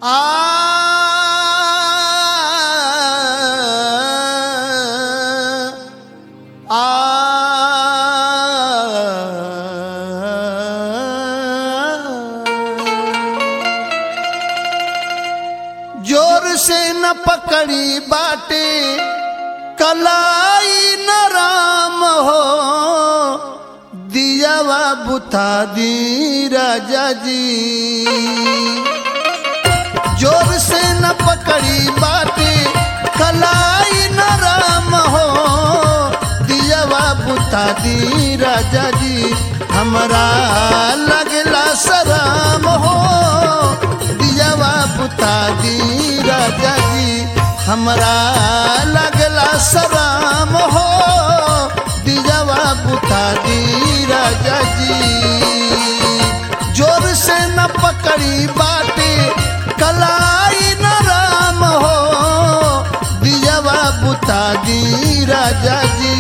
आ आ जोर से न पकड़ी बाटे कलाई न राम हो दियावा बुता दी राजा जी। जोर से न पकड़ी बाटे कलाई न राम हो दियावा बुता दी राजा जी। हमरा लगला शरम हो दियावा बुता दी राजा जी। हमरा लगला शरम हो दियावा बुता दी राजा जी। जोर से न पकड़ी बाटे कलाई न राम हो दियावा बुता दी राजा जी।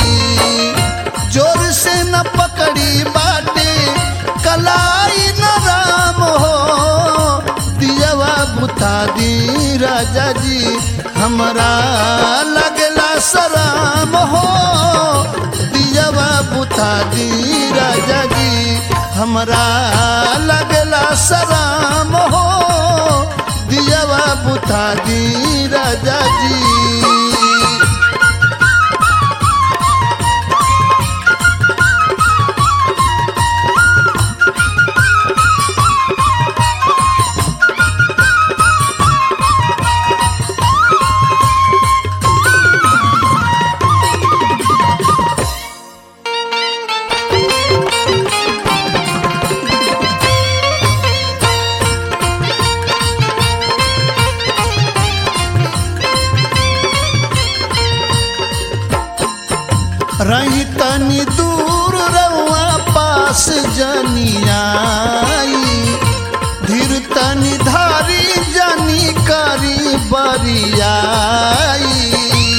जोर से न पकड़ी बाटे कलाई न राम हो दियावा बुता दी राजा जी। हमरा लगला शरम हो दियावा बुता दी राजा जी। हमरा लगला शरम हो दियावा बुता दी राजा जी। रही तनी दूर रहुआ पास जनियाई धीर तनी धारी जनी करी बरियाई।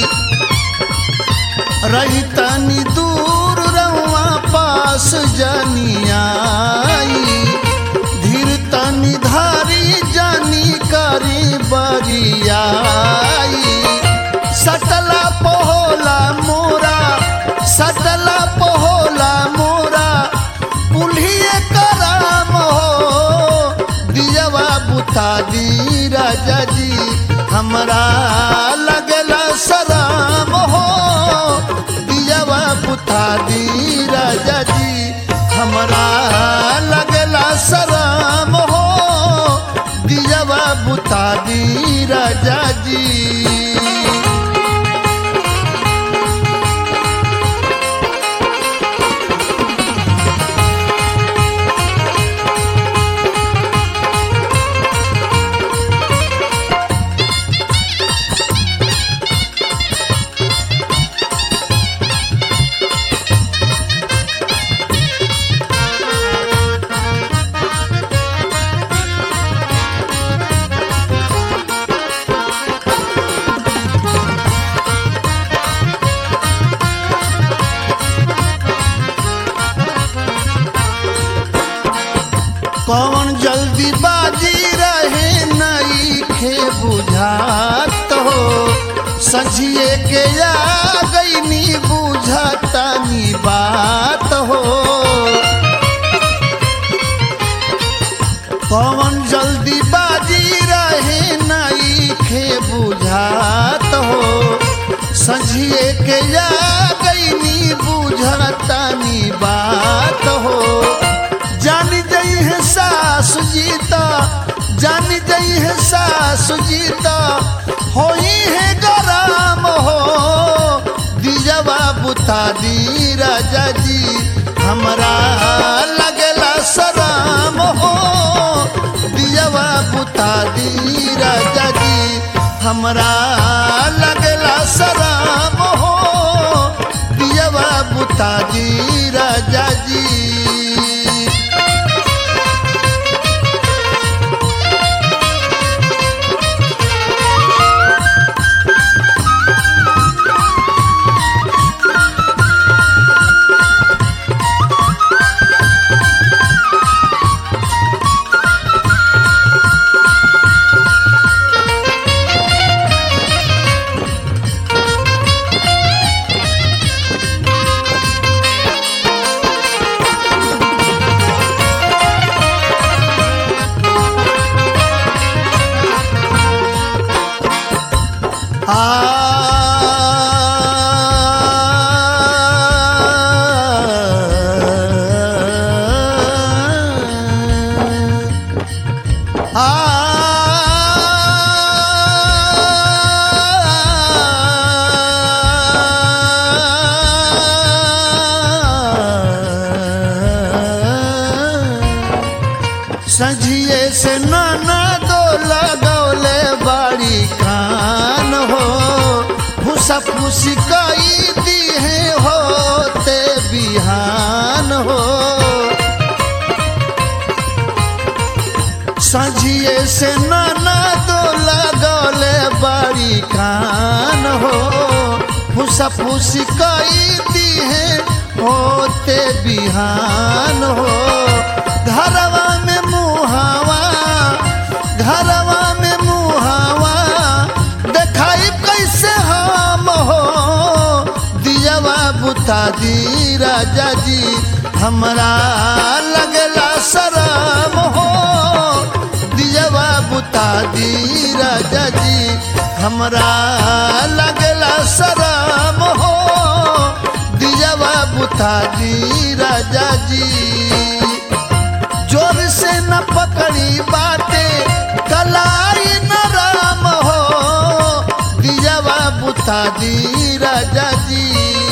रही तनी दूर रहुआ पास जनियाई धीर तनी धारी जनी करी बरियाई। सटला पोला मोरा सटला पोला मोरा पुलिये कराम हो दियावा बुता दी राजा जी। हमरा लगला शरम हो दियावा बुता दी राजा जी। हमरा लगला शरम हो दियावा बुता दी राजा जी। कौन जल्दी बाजी रहे नई खे बुझात हो सझिए के आ गई नी बुझाता नी बात हो। कौन जल्दी बाजी रहे नई खे बुझात हो सझिए के आ गई नी बुझाता नी बात हो। जानी जई है सासु जीता जानी जई है सासु जीता होई है गरम हो दियावा बुता दी राजा जी। हमरा लगला शरम हो दियावा बुता दी राजा जी। हमरा लगला शरम हो दियावा बुता दी राजा जी। सजिए से नाना दो लगौले बाड़ी कान हो भूसा फूसी कई दी है होते बिहान हो सजिए से नाना दो लगौले बाड़ी कान हो भूसा फूसी कई दी है होते बिहान हो घरवा में मुहावा देखाई कैसे हम हो दियावा बुता दी राजा जी हमरा लगला शरम हो दियावा बुता दी राजा जी हमरा लगला शरम हो दियावा बुता दी राजा जी जोर से न पकड़ी बाटे कलाई नरम हो दियावा बुता दी राजा जी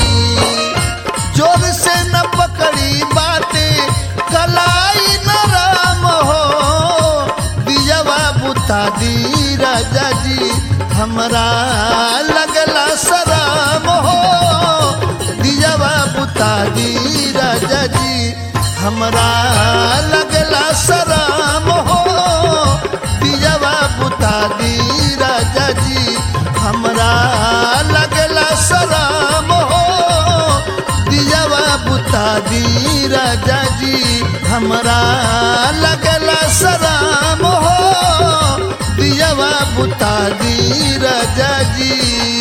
जोर से न पकड़ी बाटे कलाई नरम हो दियावा बुता दी राजा जी हमरा लगला शरम हो दियावा बुता दी राजा जी हमरा लगला शरम हो दियावा बुता दी राजा जी हमरा लगला शरम हो दियावा बुता दी राजा जी हमरा लगला शरम हो दियावा बुता दी राजा जी।